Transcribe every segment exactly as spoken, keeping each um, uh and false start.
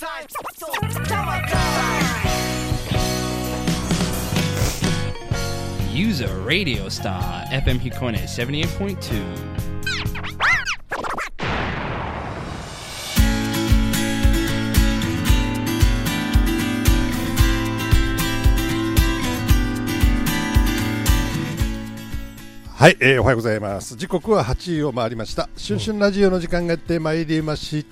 Use a radio star エフエム Hikone ななじゅうはちてんに。 はい、えー、おはようございます。時刻ははちじを回りました。春春ラジオの時間がやってまいりました、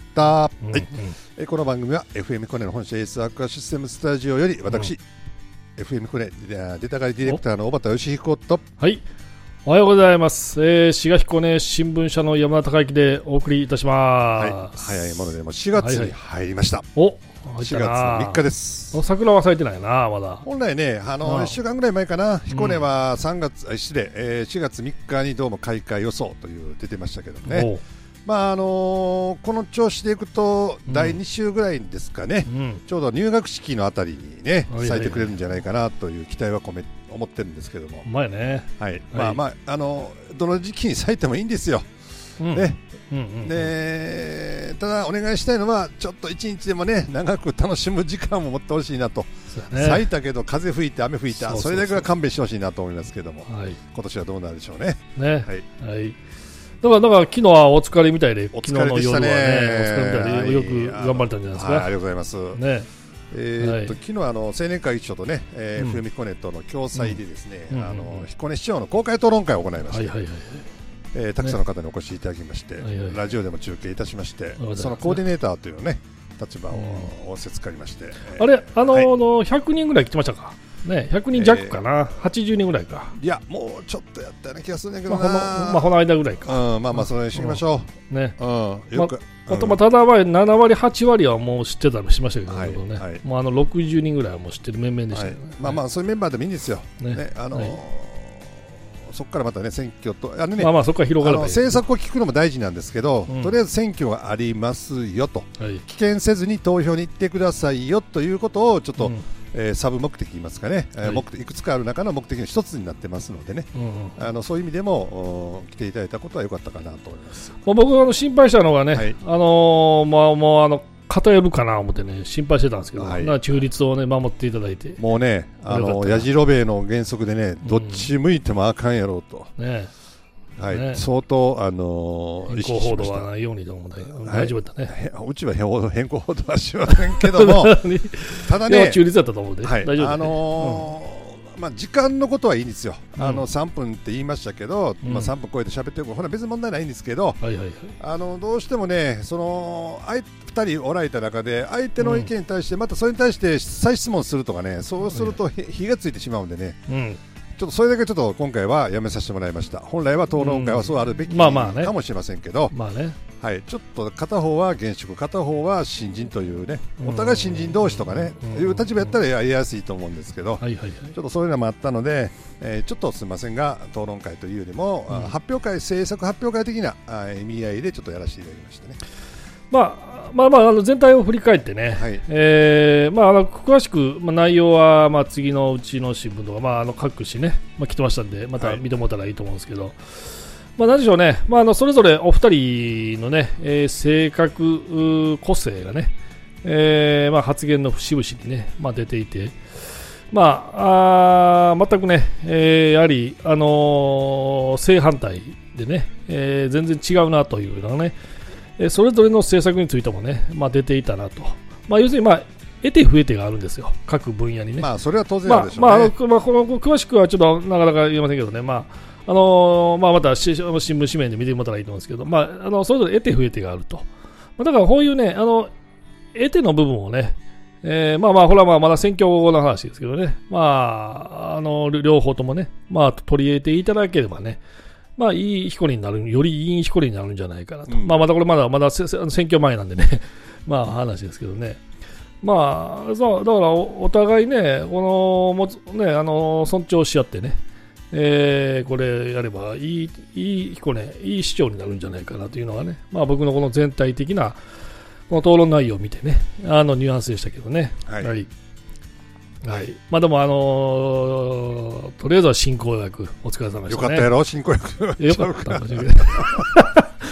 うんはいえー、この番組は エフエム コネの本社エースアクアシステムスタジオより私、うん、エフエム コネ出たがりディレクターの小畑義彦とはいおはようございます、えー、滋賀彦根新聞社の山田孝之でお送りいたします、 はい、早いものでもしがつに入りました、はいはい、 おしがつのみっかです。 桜は咲いてないなまだ。 本来ねあのいっしゅうかんぐらい前かな彦根はさんがつ、うん、失礼、えー、しがつみっかにどうも開花予想という出てましたけどね、まああのー、この調子でいくとだいに週ぐらいですかね、うん、ちょうど入学式のあたりにね、うん、咲いてくれるんじゃないかなという期待は込め思ってるんですけども、 うまいね、 はいはい、まあまああのどの時期に咲いてもいいんですよ、うんねうんうんうん、でただお願いしたいのはちょっと一日でもね長く楽しむ時間を持ってほしいなと、ね、咲いたけど風吹いて雨吹いてそうそうそうそれだけは勘弁してほしいなと思いますけども、はい、今年はどうなるでしょうね。 ね、はいはい、だからだから昨日はお疲れみたいでお疲れでしたね。 昨日の夜はねお疲れみたいで、はい、よく頑張れたんじゃないですか。 はい、ありがとうございます、ねえーっとはい、昨日あの青年会議所とね、えーうん、エフエム 彦根との共催でですね、うん、あの彦根市長の公開討論会を行いました、はいはいはいえー、たくさんの方にお越しいただきまして、ねはいはい、ラジオでも中継いたしまして、はいはい、そのコーディネーターというね立場を仰せつかりまして、うんえー、あれあの、はい、のひゃくにんぐらい来てましたかね、ひゃくにん弱かな、えー、はちじゅうにんぐらいか。 いやもうちょっとやったような気がするんだけどな、 まあ、このまあこの間ぐらいか、 うん、まあまあそれにしていきましょう、うん、ね、うん、よく、 まあ、まあただななわりはちわりはもう知ってたりしましたけどね、はいはい、もうあのろくじゅうにんぐらいはもう知ってる面々でしたけどね、はい、 まあまあそういうメンバーでもいいんですよ、ねね、あのーはい、そこからまたね選挙とあのね、まあまあそこから広がればいい、政策を聞くのも大事なんですけど、うん、とりあえず選挙がありますよと、はい、棄権せずに投票に行ってくださいよということをちょっと、うんえー、サブ目的言いますかね、はい、目的いくつかある中の目的の一つになってますのでね、うんうん、あのそういう意味でも来ていただいたことは良かったかなと思います。 まあ、僕が心配したのがね、はい、あのー、まあもうあの偏るかなと思ってね心配してたんですけど、はい、中立をね守っていただいてもうねあのやじろべえの原則でねどっち向いてもあかんやろうと、うんねはいね、相当、あのー、意識しました。変更報道はないようにと思って、はい、大丈夫だったね。 うちは変更報道はしませんけどもただね中立だったと思うんで、はい、大丈夫だ、ね、あのーうんまあ、時間のことはいいんですよ、うん、あのさんぷんって言いましたけど、うんまあ、さんぷん超えて喋ってるほら別に問題ないんですけど、はいはいはい、あのどうしてもねそのふたりおられた中で相手の意見に対してまたそれに対して再質問するとかねそうすると火がついてしまうんでね、うんちょっとそれだけちょっと今回はやめさせてもらいました。本来は討論会はそうあるべきかもしれませんけど、まあねはい、ちょっと片方は現職片方は新人というねお互い新人同士とかねいう立場やったらやりやすいと思うんですけど、はいはいはい、ちょっとそういうのもあったので、えー、ちょっとすみませんが討論会というよりも、うん、発表会政策発表会的な意味合いでちょっとやらせていただきましたね。 まあまあまあ、あの全体を振り返ってね、はいえーまあ、あの詳しく、まあ、内容は、まあ、次のうちの新聞とか、まあ、あの各紙ね、まあ、来てましたんでまた見てもらったらいいと思うんですけど、はいまあ、何でしょうね、まあ、あのそれぞれお二人のね、えー、性格個性がね、えーまあ、発言の節々にね、まあ、出ていて、まあ、あ全くね、えー、やはり、あのー、正反対でね、えー、全然違うなというのがねそれぞれの政策についてもね、まあ、出ていたなと、まあ、要するに、まあ、得手不得手があるんですよ、各分野にね。 まあ、それは当然あるでしょうね。 まあまあ、あのまあ、この詳しくはちょっとなかなか言えませんけどね、まああのーまあ、また新聞紙面で見てもらったらいいと思うんですけど、まあ、あのそれぞれ得手不得手があると、まあ、だからこういうね、あの得手の部分をね、えー、まあまあ、これはまあまだ選挙後の話ですけどね、まあ、あの両方ともね、まあ、取り入れていただければね、まあ、いい彦根になる、よりいい彦根になるんじゃないかなと。うん、まあ、まだこれまだ、まだ選挙前なんでね、まあ話ですけどね。まあ、そう、だからお、お互いね、この、もつね、あの、尊重し合ってね、えー、これやればいい、いい彦根、いい市長になるんじゃないかなというのがね、まあ僕のこの全体的な、この討論内容を見てね、あの、ニュアンスでしたけどね。はい。はいはい、まあでもあのー、とりあえずは進行役お疲れ様でしたね。 よかったやろ進行役。 よかったかもしれない。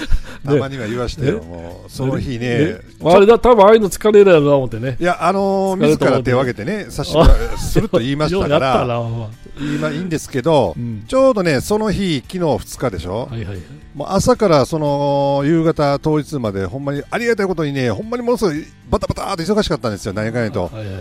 たまには言わしてよ、もうその日ね、 あれだ、多分ああいうの疲れるやろな思ってね。 いや、あのー、自ら手を挙げてね、差しすると言いましたから、今いいんですけど、うん、ちょうどね、その日、昨日ふつかでしょ、はいはいはい、もう朝からその夕方当日まで、ほんまにありがたいことにね、ほんまにものすごいバタバターと忙しかったんですよ、何かねと。はいはい、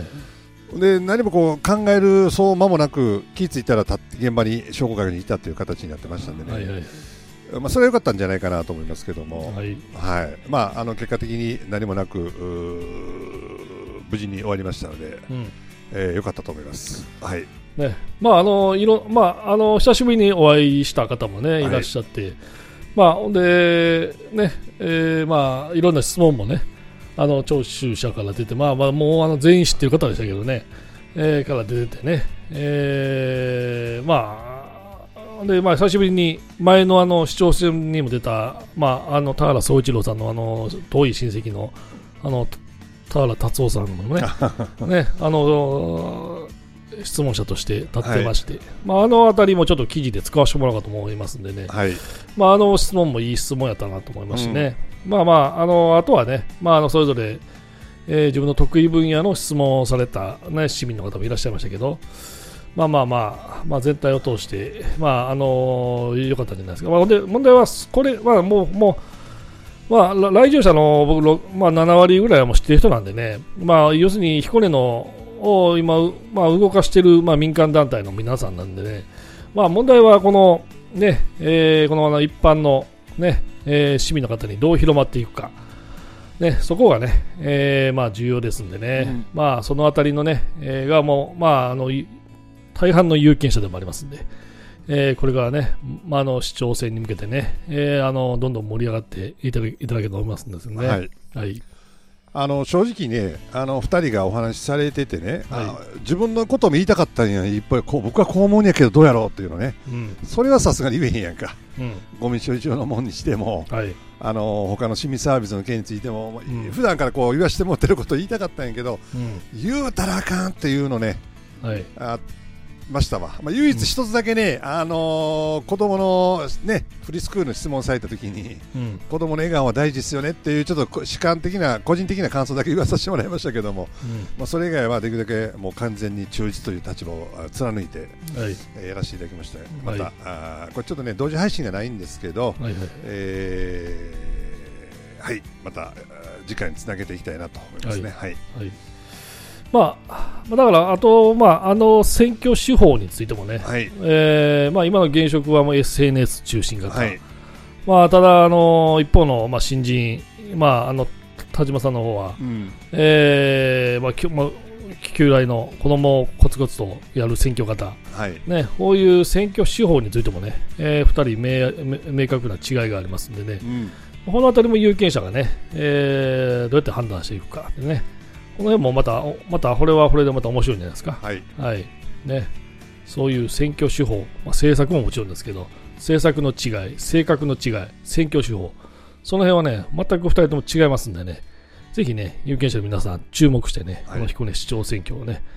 で何もこう考えるそう間もなく、気づいたらた現場に証拠確認にいたという形になってましたんでね。はいはい、まあ、それは良かったんじゃないかなと思いますけども、はいはい、まあ、あの結果的に何もなく無事に終わりましたので、うん、えー、良かったと思います。はいね、 まああのいろまあ、あの久しぶりにお会いした方も、ね、いらっしゃって、はい、まあ、ほんでね、えーまあ、いろんな質問もね、あの聴取者から出て、まあまあ、もうあの全員知ってる方でしたけどね、えー、から出ててね、えー、まあでまあ、久しぶりに前のあの市長選にも出た、まあ、あの田原総一郎さんのあの遠い親戚のあの田原達夫さんもねね、あの質問者として立ってまして、はい、まあ、あのあたりもちょっと記事で使わせてもらおうかと思いますんでね、はい、まあ、あの質問もいい質問やったなと思いますしね、うん、まあまあ、あのあとはね、まあ、あのそれぞれ、えー、自分の得意分野の質問をされた、ね、市民の方もいらっしゃいましたけど、まあまあまあ、まあ、全体を通して、まああのー、良かったんじゃないですか。まあ、で問題はこれ、まあ、もう、もうまあ、来場者の僕、まあ、ななわりぐらいはもう知ってる人なんでね、まあ、要するに彦根のを今、まあ、動かしている、まあ、民間団体の皆さんなんでね、まあ、問題はこの、ねえー、この一般の、ねえー、市民の方にどう広まっていくか、ね、そこがね、えーまあ、重要ですんでね、うん、まあ、そのあたりのね、えー、がもう、まあ、あの大半の有権者でもありますんで、えー、これからね、まあ、あの市長選に向けてね、えー、あのどんどん盛り上がっていただけいただけると思いますんですね。はいはい、 あの正直ね、あのふたりがお話しされててね、はい、自分のことも言いたかったんや、いっぱいこう僕はこう思うんやけどどうやろうっていうのね、うん、それはさすがに言えへんやんか、うん、ゴミ処理場のもんにしても、はい、あの他の市民サービスの件についても、うん、普段からこう言わしてもってることを言いたかったんやけど、うん、言うたらあかんっていうのね、はい、あましたわ。まあ、唯一一つだけね、うん、あのー、子供のねフリースクールの質問されたときに、うん、子供の笑顔は大事ですよねっていうちょっと主観的な個人的な感想だけ言わさせてもらいましたけども、うん、まあ、それ以外はできるだけもう完全に忠実という立場を貫いて、はい、えー、やらせていただきました。また、はい、あこれちょっとね同時配信がないんですけど、はいはい、えーはい、また次回につなげていきたいなと思いますね。はい、はいはい、 まあ、だからあと、まあ、あの選挙手法についてもね、はい、えーまあ、今の現職はもう エスエヌエス 中心型、はい、まあ、ただあの一方の、まあ、新人、まあ、あの田島さんの方は、うん、えーまあきまあ、旧来の子どもをコツコツとやる選挙型、はいね、こういう選挙手法についてもね、えー、ふたり 明, 明確な違いがありますんでね、うん、このあたりも有権者がね、えー、どうやって判断していくかね、この辺もまた、またこれはこれでまた面白いんじゃないですか。はい、はいね、そういう選挙手法、まあ、政策ももちろんですけど、政策の違い、性格の違い、選挙手法、その辺はね、全くふたりとも違いますんでね、ぜひね、有権者の皆さん、注目してね、はい、この彦根市長選挙をね、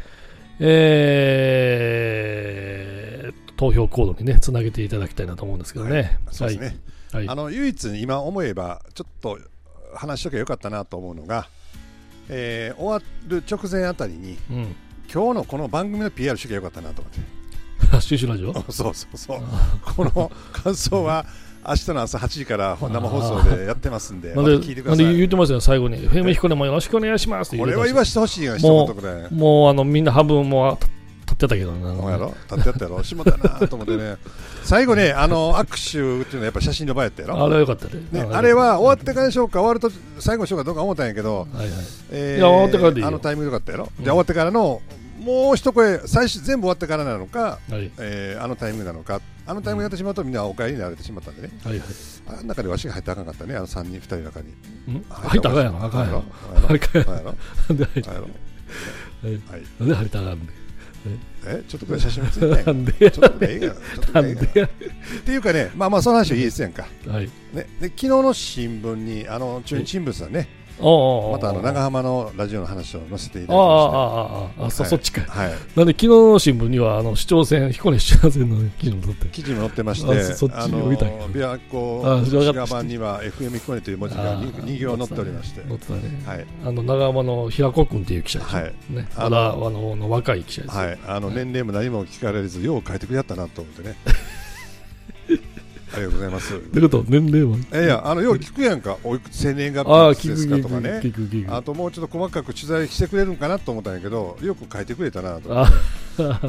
えー、投票行動にね、つなげていただきたいなと思うんですけどね。はい、 そうですね。はい、あの唯一、今思えば、ちょっと話しとけばよかったなと思うのが、えー、終わる直前あたりに、うん、今日のこの番組の ピーアール しとけばよかったなと思って。 シュシュラジオそうそうそう。この感想は明日の朝はちじから生放送でやってますんで、また聞いてください。 なんで言ってますよね、最後に。フェム彦根もよろしくお願いしますって言ってました。 これは言わしてほしいよ、一言くらい。 もうあのみんな半分もう立ってたけどな。 そうやろ、立ってやったやろ、しもたなと思ってね。最後ね、あの握手っていうのはやっぱ写真の場合やったやろ。 あれはよかったね。 ね、あれは終わってからにしようか、終わると最後にしようかどうか思ったんやけど、はいはい、えー、いや終わってからでいいよ。あのタイミングよかったやろ。うん、じゃあ終わってからのもう一声、最初全部終わってからなのか、はい、えー、あのタイミングなのか、あのタイミングやってしまうとみんなお帰りになられてしまったんでね、はいはい、あの中でわしが入ってあかんかったね、あのさんにん、ふたりの中に。 ん入ったらあかんやろ、あかんやろ。あかんやろ。なんで入ったらあかんなんで入ったらあかんね。 えちょっとくらい写真もついてないなんでやちょっとくらいええがなちょっとくらいええがなっていうかね、まあまあその話はいいですやんか、はいね、で昨日の新聞にあの中日新聞さんね、 またあの長浜のラジオの話を載せていただきまして、ああああああそっちか、はい、なんで昨日の新聞にはあの市長選彦根市長選の記事も載って記事も載ってまして、そっちに置いたんや。琵琶湖滋賀版には エフエム 彦根という文字が に, 行載っておりまして、載ってたね、はい、 あの長浜の平子君という記者です、はいね、あのあのの若い記者です、 はい、あの年齢も何も聞かれずよう書いてくれやったなと思ってねありがとうございます。 ってこと年齢は？ いやあのよう聞くやんか、おいくつ生年月日ですかとかね。あともうちょっと細かく取材してくれるんかなと思ったんやけど、よく書いてくれたなと思って。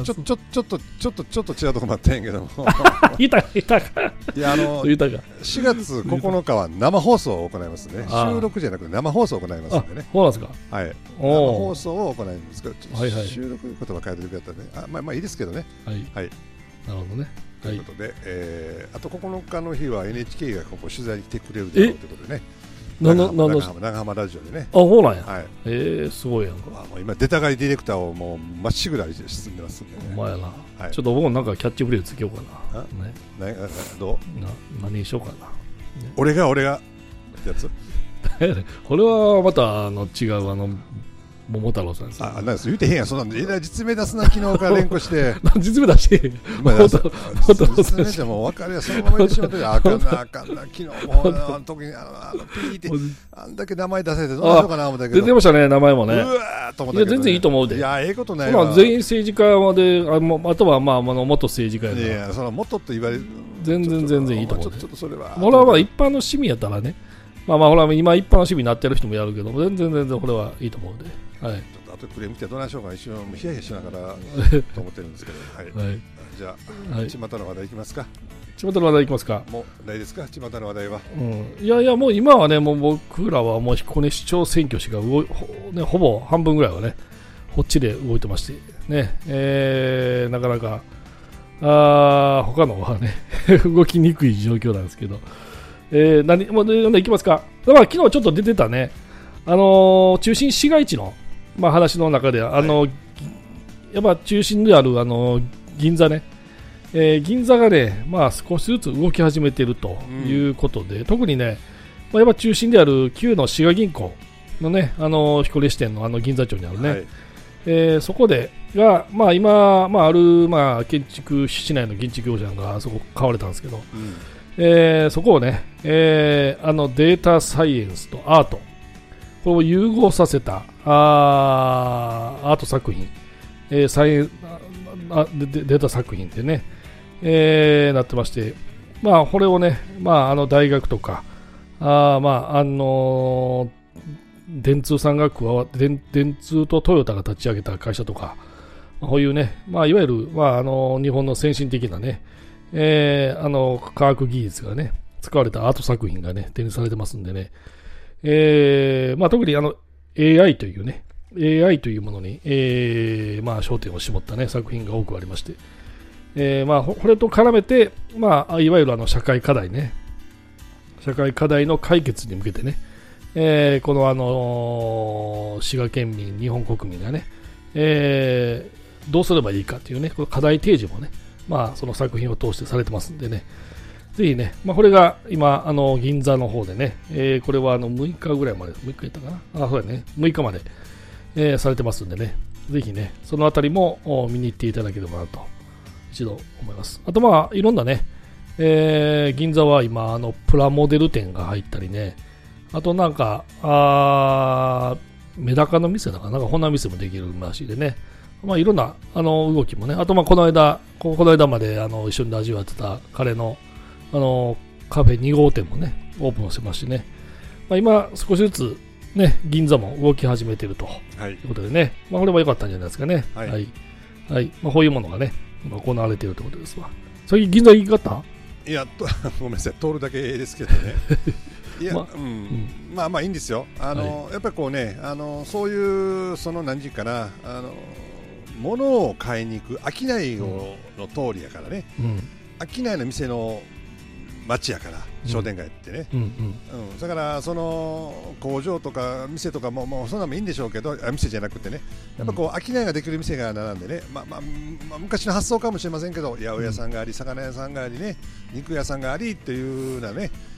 ちょちょちょっとちょっとちょっと違うとこもあったんやけども。 いたいたか。 いやあのしがつここのかは生放送を行いますね。収録じゃなくて生放送を行いますんでね。 そうなんですか。 はい。生放送を行いますけど、収録いうことは書いてるけどね。あまあまあいいですけどね。 はい。はい。なるほどね。 ということで、はい、えー、あとここのかの日は エヌエイチケー がここ取材に来てくれるということでね、長浜、長浜、長浜ラジオでね、 あ、そうなんや、 はい、 えー、すごいやんか。 あもう今出たがりディレクターをもうまっしぐらに進んでますんで、ね、 お前やな、はい、ちょっと僕もなんかキャッチフレーズつけようかな、ね、 ななどうな何にしようかな、ね、 俺が俺がってやつこれはまたあの違うあの桃太郎さんです、ね、 あ、なんです言うてへんやん、そんなえらい実名出すな、昨日から連呼して実名出して今出す実名じゃもう分かるやそのまま言ってしまってるあかんなあかんな昨日もあの時にあのあのピーってあんだけ名前出せてどうしようかな思ったけど出てましたね名前もね、 うわーと思ったけど、ね、 いや全然いいと思うで、 いやええことないわ、 まあ、全員政治家で あ, あとはまああの元政治家やから、 いやその元と言われる全然全然いいと思うで、 ちょっとそれは俺はまあ一般の市民やったらね、まあまあほら今一般の市民になってる人もやるけど全然全然これはいいと思うで、はい、 あとクレーム来てどうなんでしょうか、一応ヒヤヒヤしながらと思ってるんですけど、はいはい、じゃあ、はい、巷の話題いきますか。 巷の話題いきますか。 もうないですか、巷の話題は、 うん、いやいやもう今はねもう僕らはもう彦根市長選挙しか動い ほ,、ね、ほぼ半分ぐらいはねこっちで動いてましてね、えー、なかなかあ他のはね動きにくい状況なんですけど、えー、何もういきますか。だから昨日ちょっと出てたね、あのー、中心市街地の、まあ、話の中で、あのーはい、やっぱ中心である、あのー、銀座ね、えー、銀座がね、まあ、少しずつ動き始めているということで、うん、特にね、まあ、やっぱ中心である旧の滋賀銀行のね、あのー、彦根支店のあの銀座町にあるね、はい、えー、そこでが、まあ、今、まあ、ある、まあ、建築市内の建築業者がそこ買われたんですけど、うん、えー、そこをね、えー、あのデータサイエンスとアートこれを融合させたあーアート作品、えー、サイエンあデデータ作品でね、えー、なってまして、まあ、これをね、まあ、あの大学とかあ、まああのー、電通さんが加わって電、電通とトヨタが立ち上げた会社とか、まあ、こういうね、まあ、いわゆる、まあ、あの日本の先進的なね、えー、あの科学技術がね使われたアート作品がね展示されてますんでね、えーまあ、特にあの エーアイ というね エーアイ というものに、えーまあ、焦点を絞った、ね、作品が多くありまして、えーまあ、これと絡めて、まあ、いわゆるあの社会課題ね社会課題の解決に向けてね、えー、この、あのー、滋賀県民日本国民がね、えー、どうすればいいかというねこの課題提示もね、まあ、その作品を通してされてますんでね、ぜひね、まあ、これが今、あの銀座の方でね、えー、これはあのむいかぐらいまで、むいかいったかな、あ、そうやね、むいかまで、えー、されてますんでね、ぜひね、そのあたりも見に行っていただければなと、一度思います。あと、まあ、いろんなね、えー、銀座は今、あのプラモデル店が入ったりね、あとなんか、あメダカの店だかな、なんかこんな店もできるらしいでね、まあ、いろんなあの動きもね、あとまあこの間、この間まであの一緒に味わってた彼のあのカフェに号店もね、オープンしましてね、まあ、今少しずつね、銀座も動き始めているということでね、まあ、これも良かったんじゃないですかね。はい。はいはい、まあ、こういうものがね、今行われているということですわ。最近銀座行き方？ いや、ごめんなさい、通るだけですけどね。いや、まあ、うんうん、まあまあいいんですよ。あの、はい、やっぱりこうね、あのそういうその何時かな、あの物を買いに行く商いの通りやからね、うん、商いの店の街やから商店街ってね、うんうんうん、だからその工場とか店とかももうそんなのもいいんでしょうけど、あ店じゃなくてね、やっぱこう商いができる店が並んでね、まあまあまあ、昔の発想かもしれませんけど、八百屋さんがあり、魚屋さんがありね、肉屋さんがありっていうようなね、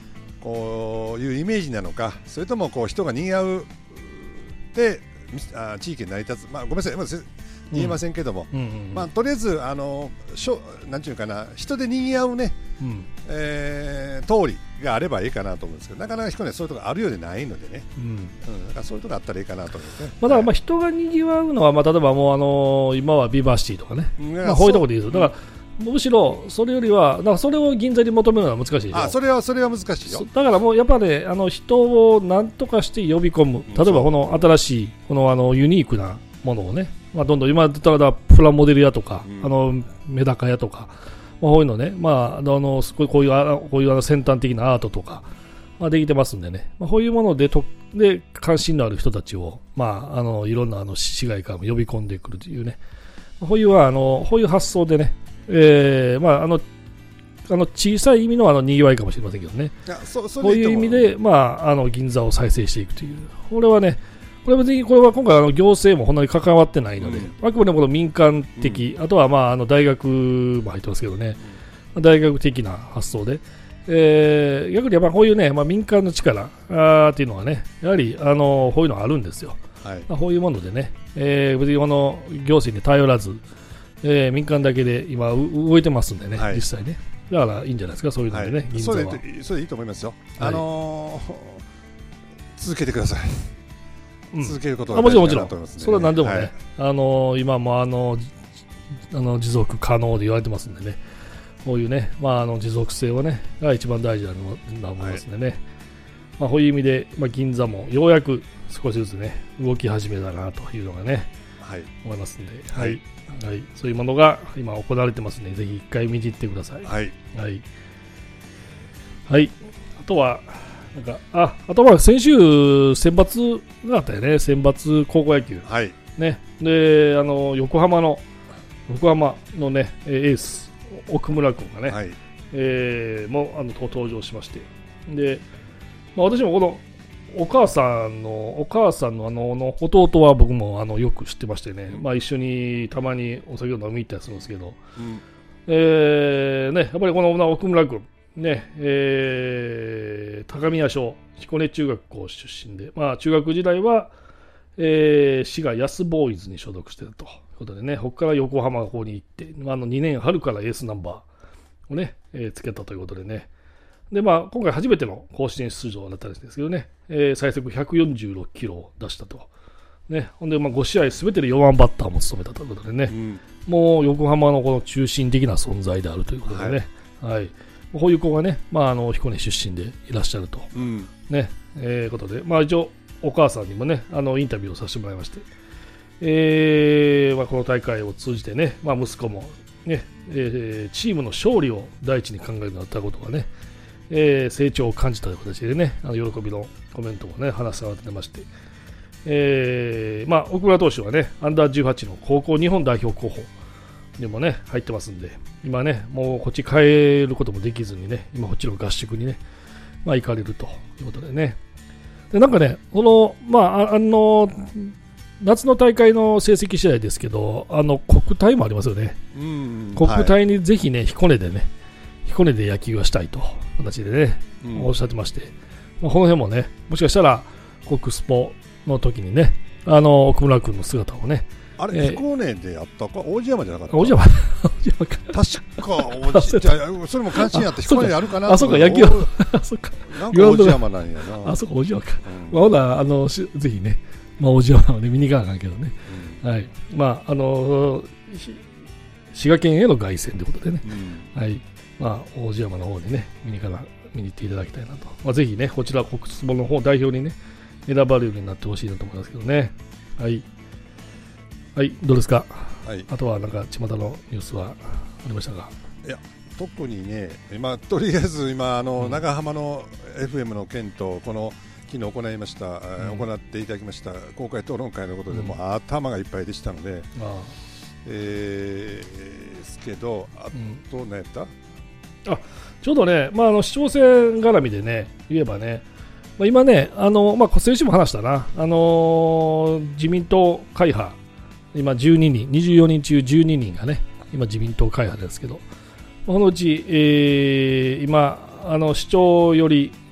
こういうイメージなのか、それともこう人が賑わうであ地域に成り立つ、まあ、ごめんなさい、まあ、言えませんけども、うんうんうんまあ、とりあえずあのしょなんていうかな、人で賑わうね、うんえー、通りがあればいいかなと思うんですけど、なかなか彦根そういうところあるようでないのでね、うんうん、だからそういうところあったらいいかなと思ってね。 まあ、だからまあ人が賑わうのは、まあ、例えばもうあのー、今はビバシティとかね、まあ、こういうところでいいですよ。だからむしろそれよりは、だからそれを銀座に求めるのは難しいでしょ。 あ、それはそれは難しいよ。 だからもうやっぱね、あの人を何とかして呼び込む、例えばこの新しいこのあのユニークなものをね、まあ、どんどん今だったらプラモデル屋とか、うん、あのメダカ屋とか、まあ、こういうのね、まあ、あのこういうこういうあの先端的なアートとか、まあ、できてますんでね、まあ、こういうものでとで関心のある人たちを、まあ、あのいろんなあの市街からも呼び込んでくるというね、こういうあのこういう発想でね、えーまあ、あのあの小さい意味のあのにぎわいかもしれませんけどね、いやそそこういう意味で、まあ、あの銀座を再生していくという、これはね、これは別にこれは今回あの行政もそんなに関わってないので、うん、あくまでもこの民間的、うん、あとはまああの大学も入ってますけどね、うん、大学的な発想で、えー、逆にやっぱこういうね、まあ、民間の力あっていうのはね、やはりあのこういうのがあるんですよ、はいまあ、こういうものでね、えー、別にこの行政に頼らず、えー、民間だけで今動いてますんでね、はい、実際ね、だからいいんじゃないですか、そういうのでね、はい、銀座はそれで、それでいいと思いますよ、はい、あのー、続けてください。うん、続けることが大事だなと思いますね。 それは何でもね、はい、あの今もあのあの持続可能で言われてますんでね、こういうね、まあ、あの持続性はねが一番大事だと思いますんでね、はい、まあ、こういう意味で、まあ、銀座もようやく少しずつね動き始めたなというのがね、はい、思いますんで、はいはいはい、そういうものが今行われてますので、ぜひ一回見に行ってください。はいはいはい、あとはなんかああとは先週選抜があったよね、選抜高校野球、はいね、であの横浜の横浜のねエース奥村君がね、はいえー、もあの登場しまして、で、まあ、私もこのお母さんのお母さんのあのの弟は僕もあのよく知ってましてね、まあ、一緒にたまにお酒を飲みに行ったりするんですけど、うんえーね、やっぱりこの奥村君ねえー、高宮小彦根中学校出身で、まあ、中学時代は、えー、滋賀安ボーイズに所属しているということでね、ここから横浜の方に行って、あのにねん春からエースナンバーをね、えー、つけたということでね、で、まあ、今回初めての甲子園出場だったんですけどね、えー、最速ひゃくよんじゅうろくキロを出したと、ね、ほんでまあご試合すべてでよんばんバッターも務めたということでね、うん、もう横浜のこの中心的な存在であるということでね、はい、はい、こういう子がね、まあ、あの彦根出身でいらっしゃると、うんねえー、ことで、まあ、一応お母さんにもねあのインタビューをさせてもらいまして、えーまあ、この大会を通じてね、まあ、息子も、ねえー、チームの勝利を第一に考えるようになったことがね、えー、成長を感じたという形でね、あの喜びのコメントをね話されてまして、えーまあ、奥村投手はねアンダーじゅうはちの高校日本代表候補でもね入ってますんで、今ねもうこっち帰ることもできずにね、今こっちの合宿にね、まあ、行かれるということでね、でなんかねこのまああの夏の大会の成績次第ですけど、あの国体もありますよね。うん国体にぜひね、はい、彦根でね彦根で野球がしたいという形でね、うん、おっしゃってまして、まあ、この辺もねもしかしたら国スポの時にねあの奥村君の姿をね、 あれ、えー、彦根でやったか王子山じゃなかった王子山確か王子じゃそれも関心あって彦根であるかなと。 あ、そうか、野球あ、そうか、 なんか王子山なんやな。 あ、そうか、王子山か、うん、まあ、ほなあのぜひね、まあ、王子山を、ね、見に行かなあかんけどね、うん、はい、まああの滋賀県への凱旋ということでね、うん、はい、まあ、王子山の方にね見にから見に行っていただきたいなと、まあ、ぜひねこちら国スポの方代表にね選ばれるようになってほしいなと思いますけどね。はいはい、どうですか、はい、あとはなんか巷のニュースはありましたか。 いや特にね、今とりあえず今あの、うん、長浜の エフエム の件とこの昨日行いました、うん、行っていただきました公開討論会のことで、うん、もう頭がいっぱいでしたので、ああえー、ですけど、あと何やった、うん、 あちょうどね、まあ、あの市長選絡みでね言えばね、まあ、今ねあの、まあ、先週も話したな、あのー、自民党会派今じゅうににんにじゅうよにん中じゅうににんがね今自民党会派ですけど、このうち、えー、今あの市長より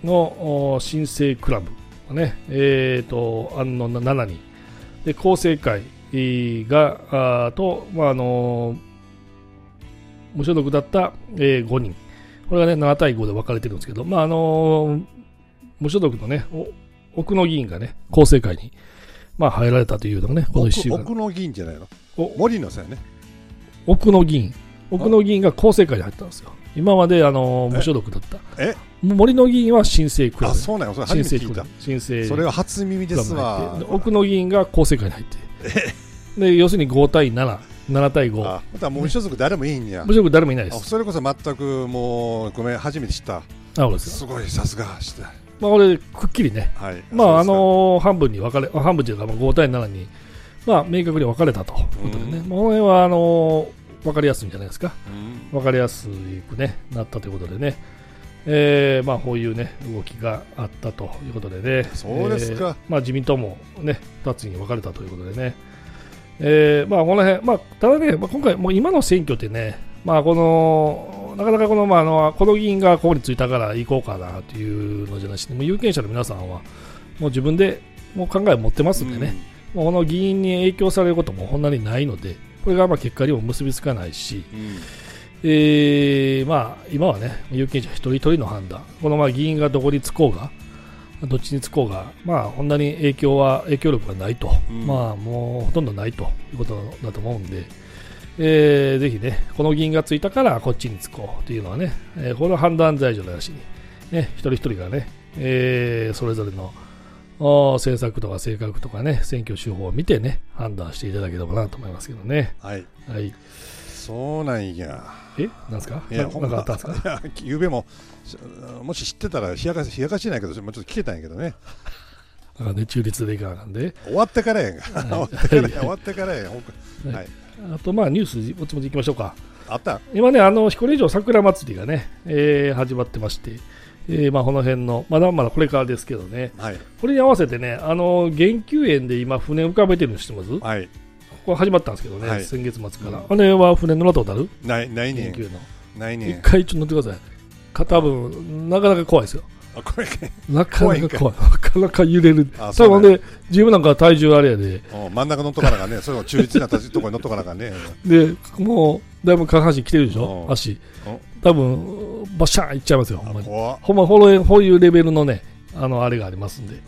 の新生クラブがね、えー、とあのななにんで、厚生会があと、まああの無所属だった、えー、ごにん、これがねななたいごで分かれてるんですけど、まああの無所属のね奥野議員がね厚生会に、まあ、入られたというのがね、このいっしゅうかん。 奥野議員じゃないの、森野さんやね。 奥野議員奥野議員が厚生会に入ったんですよ。今まであの無所属だった。 え森野議員は新生クラブ。 あ、そうなんよ。それ初めて聞いた。 新生それは初耳ですわ。 奥野議員が厚生会に入って。で要するにごたいなな、ななたいご。 あ、また無所属誰もいいんや。 無所属誰もいないです。 それこそ全くもうごめん、初めて知った。 あ、ですすごい、さすがして。 まあ俺くっきりね。 はい。 まああの半分に分かれ、半分というかごたいななにまあ明確に分かれたということでね。この辺はあの分かりやすいんじゃないですか。うん、分かりやすく、ね、なったということでね、えーまあ、こういう、ね、動きがあったということでね、 そうですか、 えーまあ、自民党も、ね、ふたつに分かれたということでね、えーまあ、この辺、まあ、ただね、まあ、今回、もう今の選挙ってね、まあ、このなかなかこの、まあ、あのこの議員がここについたから行こうかなというのじゃなしに、もう有権者の皆さんはもう自分でもう考えを持ってますんでね、うん、もうこの議員に影響されることもそんなにないので、これがまあ結果にも結びつかないし、うん、えーまあ、今はね有権者一人一人の判断、このまあ議員がどこにつこうがどっちにつこうが、まあ、こんなに影響は影響力がないと、うん、まあもうほとんどないということだと思うんで、えー、ぜひねこの議員がついたからこっちにつこうというのはね、えー、これは判断材料なしに、ね、一人一人がね、えー、それぞれの政策とか性格とかね選挙手法を見てね判断していただければなと思いますけどね。 はい、 はい、 そうなんや。 え、なんですか？いや、なんかあったんですか？ ゆうべももし知ってたら冷やかし冷やかしないけどもうちょっと聞けたんやけどね。 だからね中立でいかなあかんで。 終わってからやんか。終わってからや終わってからやん。はい。 あとまあニュースぼちぼちいきましょうか。 あった。 今ねあの彦根城桜祭りがね、えー、始まってまして。えーまあ、この辺のまだまだこれからですけどね、はい、これに合わせてねあの玄久園で今船浮かべてるの知ってます？はい、ここ始まったんですけどね、はい、先月末から、うん、あれは船乗ったことある？ ないないねん。 玄久のないねん。 一回ちょっと乗ってください。多分なかなか怖いですよ。 あ、これなかなか怖い。なかなか揺れる。あ、多分ね自分なんか体重あれやで真ん中乗っとかなあかんね。それも中立なところに乗っとかなあかんね。 でもうだいぶ下半身来てるでしょ足。多分バシャーンいっちゃいますよ。ほんまにほんまこういうレベルのねあのあれがありますんで、はい、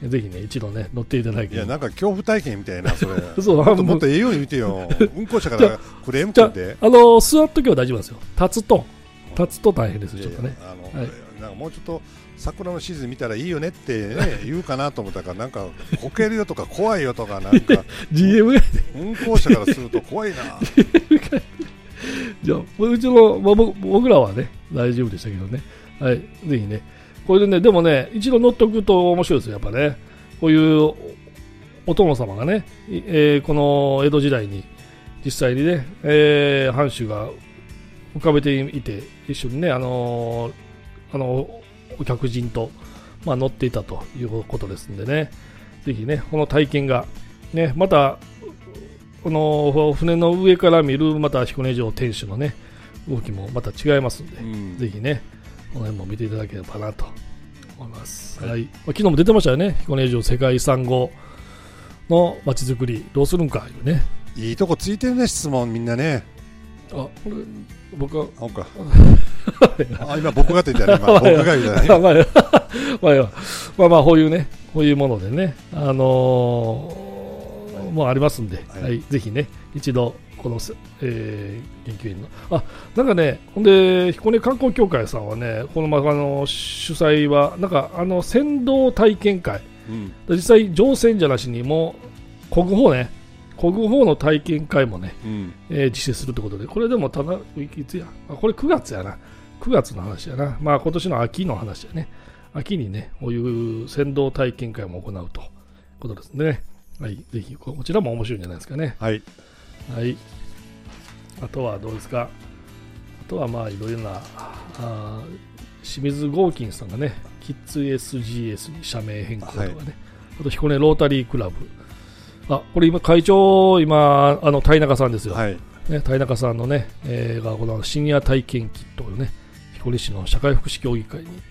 ぜひね一度ね乗っていただいて。 いやなんか恐怖体験みたいなそれそうもっともっとええように見てよ。運行者からクレーム来てあの座っときは大丈夫ですよ。立つと立つと大変ですちょっとね。 あの、はい、なんかもうちょっと桜のシーズン見たらいいよねって、ね、言うかなと思ったからなんかこけるよとか怖いよとかなんかジーエム やで運行者からすると怖いな。 じゃあうちの、まあ、僕らはね大丈夫でしたけどね、はい、ぜひねこれでねでもね一度乗っとくと面白いですよやっぱね。こういうお殿様がね、えー、この江戸時代に実際にね、えー、藩主が浮かべていて一緒にねあのー、あのお客人と、まあ、乗っていたということですんでねぜひねこの体験がねまたこの船の上から見るまた彦根城天守のね動きもまた違いますんで、うん、ぜひねこの辺も見ていただければなと思います、はいはい、昨日も出てましたよね彦根城世界遺産後の街づくりどうするんかいうね。 いいとこついてるね質問みんなね。 あこれ僕はあかあ今僕がって言ったら今僕が言うたらねまあまあまあこういうねこういうものでねあのーもうありますんで、はいはい、ぜひね一度この、えー、研究員のあなんかねほんで彦根観光協会さんはねこの、まあ、あの主催はなんかあの船頭体験会、うん、実際乗船じゃなしにも漕ぐ方ね漕ぐ方の体験会もね、うんえー、実施するということでこれでもただいつやあこれくがつやなくがつの話やなまあ今年の秋の話やね秋にねこういう船頭体験会も行うということですね。はい、ぜひこちらも面白いんじゃないですかね。 はい、 はい、あとはどうですか。あとはまあいろいろなあ清水剛金さんがねキッズ エスジーエス に社名変更とかね、はい、あと彦根ロータリークラブあこれ今会長今あの田中さんですよ、はいね、田中さんのね、えー、がこのシニア体験キットをね彦根市の社会福祉協議会にね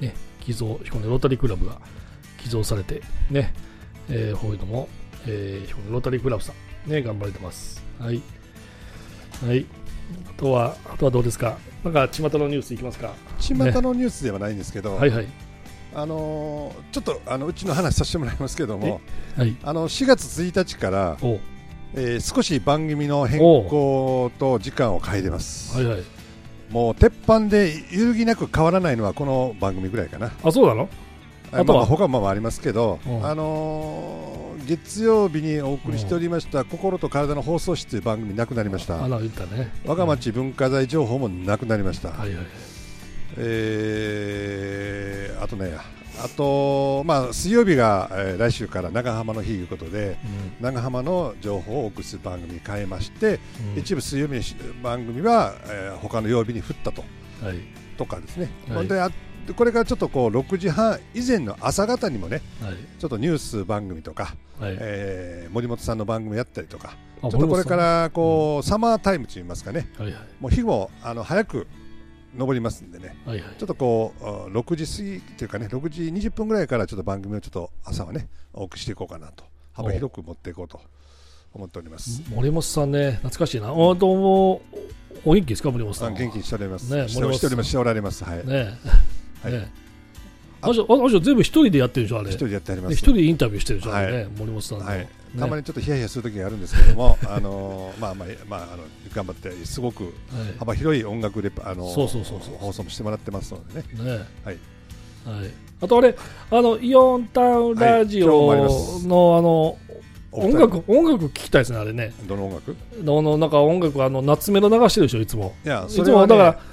寄贈、彦根ロータリークラブが寄贈されて、ね、えー、こういうのも、えー、彦根ロータリークラブさん、ね、頑張れてます。はい。はい。あとは、あとはどうですか。なんか、巷のニュースいきますか。 巷のニュースではないんですけど、 ね、はいはい。 あのー、ちょっとあのうちの話させてもらいますけども、 はい、 あのしがつついたちから、えー、少し番組の変更と時間を変えてます。はいはい、もう鉄板で揺るぎなく変わらないのはこの番組ぐらいかな。 あ、そうなの？ あとは、まあ、他もありますけど、あのー、月曜日にお送りしておりました心と体の放送室という番組なくなりました。 あら、言ったね。 我が町文化財情報もなくなりました。はいはい、えー、あとね、あと、まあ、水曜日が、えー、来週から長浜の日ということで、うん、長浜の情報をお送りする番組に変えまして、うん、一部水曜日の番組は、えー、他の曜日に振ったと、はい、とかですね、はい、であこれからちょっとこうろくじはん以前の朝方にもね、はい、ちょっとニュース番組とか、はい、えー、森本さんの番組やったりとか、ちょっとこれからこう、うん、サマータイムといいますかね、はいはい、もう日もあの早く登りますんでね、はいはい、ちょっとこうろくじ過ぎというかね、ろくじにじゅっぷんぐらいからちょっと番組をちょっと朝はねお送りしていこうかなと、幅広く持っていこうと思っております。 森本さんね、懐かしいな。おどうもお元気ですか、森本さん。 元気にしております。ね、しております、しておられます。はい。ね、 はい。あの人、あの人全部一人でやってるでしょ、あれ。 一人でやってあります。 一人でインタビューしてるでしょ、はい、ね、森本さんの。はい。 たまにちょっとヒヤヒヤする時があるんですけども、あのー、まあまあまああの頑張ってすごく幅広い音楽レパあの放送もしてもらってますのでね。ね、はい。 はい。あとあれあのイオンタウンラジオの、はい、あの音楽音楽聞きたいですね、あれね。 どの音楽？ ののなんか音楽あの夏メロ流してるでしょ、いつも。 いや、 それはね、いつもだから。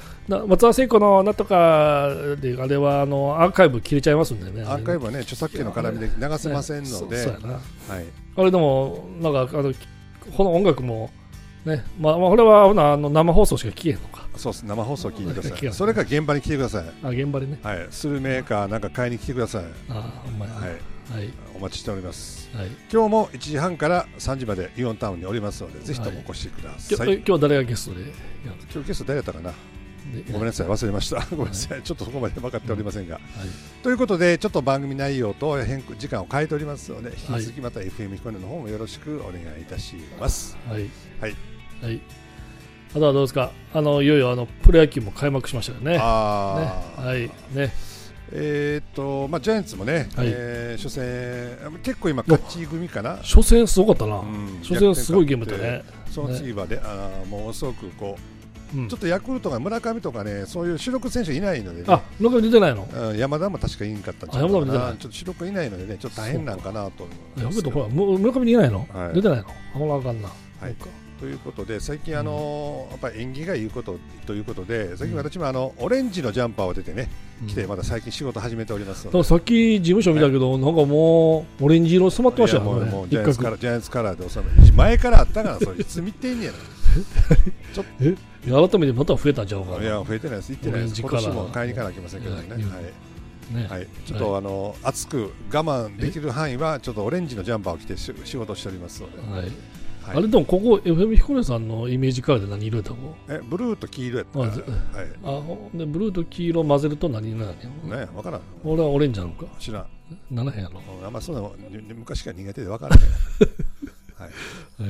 松田聖子のなんとかであれはあのアーカイブ切れちゃいますんでね。 アーカイブはね著作権の絡みで流せませんので、ね、そうやな、はい、 あれでもなんかあのこの音楽もね、まあまあこれはあの生放送しか聞けへんのか。 そうです、生放送聞いてください。それか現場に来てください。 あ、現場でね。 はい、スルメかなんか買いに来てください。 あ、ほんまや、 はい、はい、お待ちしております。はい、今日もいちじはんからさんじまでイオンタウンにおりますので、ぜひともお越しください。 はい、今日は誰がゲストで？ 今日ゲスト誰だったかな。ごめんなさい、忘れました。ごめんなさい、ちょっとそこまで分かっておりませんが、はい、ということでちょっと番組内容と変時間を変えておりますので、引き続きまた エフエム 彦根の方もよろしくお願いいたします。はいはいはい。あとはどうですか。あのいよいよあのプロ野球も開幕しましたよね。あね、はいね。 えー、っとまあジャイアンツもね、はい、えー、初戦結構今勝ち組かな。 初戦すごかったな。うん、初戦すごいゲームだね。 その次はで、ね、あもうすごくこう。うん、ちょっとヤクルトが村上とかね、そういう主力選手いないのでね。 あ、村上出てないの？ うん、山田も確かいいんかったんちゃうかな。山田も出てない。ちょっと主力いないのでね、ちょっと大変なんかなと思います。ヤクルトほら村上にいないの？はい、出てないの？あんま分かんな。 はい。ということで最近あのー、やっぱり縁起がいいことということで、最近私もあのオレンジのジャンパーを出てね、うん、来てまだ最近仕事始めておりますので。 さっき事務所見たけど、はい、なんかもうオレンジ色染まってましたよね。 もうジャイアンツカラー、ジャイアンツカラーで収め前からあったからそれいつ見てんねやな。 ちょっとえ改めてまた増えたんちゃうかな。 いや増えてないです。行ってないです。今年も買いに行かなきゃいけませんけどね。はい。ね、はい、ちょっと、はい、あの暑く我慢できる範囲はちょっとオレンジのジャンパーを着て仕事しておりますので。はい。 はい、あれでもここ エフエム 彦根さんのイメージカラーで何色やったの？ えブルーと黄色やった。あ、はい、 あでブルーと黄色混ぜると何色なの？ ね、分からん。 俺はオレンジなのか。 知らん。 ならへんやろ。 あんまそうなの昔から苦手で分からない。はい。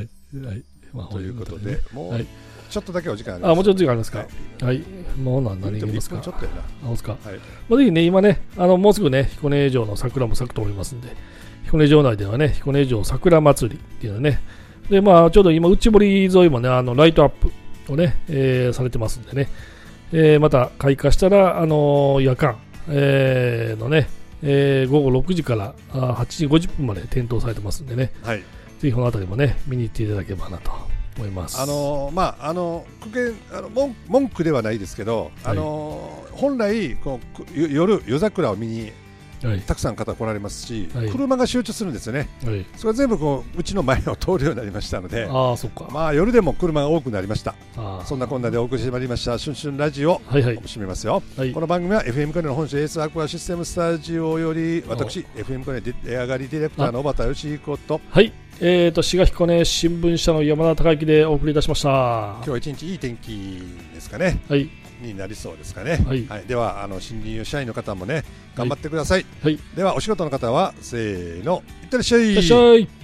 はい。はい。まあ、ということで、ね、もう、はい、ちょっとだけお時間あります。 あ、もうちょっと時間ありますか。はい。はい、もう何言いますか。 ちょっとやな。 あ、ですか。はい。まあ、ぜひね、今ね、あのもうすぐね、彦根城の桜も咲くと思いますんで、彦根城内ではね、彦根城桜祭りっていうのね、で、まあ、ちょうど今、内堀沿いもね、あのライトアップをね、えー、されてますんでね、えー、また開花したら、あのー、夜間、えー、のね、えー、午後ろくじからはちじごじゅっぷんまで点灯されてますんでね、はい、ぜひこのあたりもね、見に行っていただければなと思います。 あのー、まあ、あの苦言あの文文句ではないですけど、はい、あのー、本来こう夜夜桜を見にはい、たくさん方来られますし、はい、車が集中するんですよね、はい、それは全部こううちの前を通るようになりましたので、 あ、そっか、 まあ、夜でも車が多くなりました。そんなこんなでお送りしてまいりましたシュンシュンラジオ、はいはい、締めますよ、はい、この番組は エフエム コネの本社エースアクアシステムスタジオより私 エフエム コネ出上がりディレクターの小畑義彦と、 はい、えーと滋賀彦根新聞社の山田孝之でお送りいたしました。 今日は一日いい天気ですかね。 はい、 になりそうですかね。はい、はい、ではあの新入社員の方もね頑張ってください。はい、ではお仕事の方はせーの、いってらっしゃい。いってらっしゃい。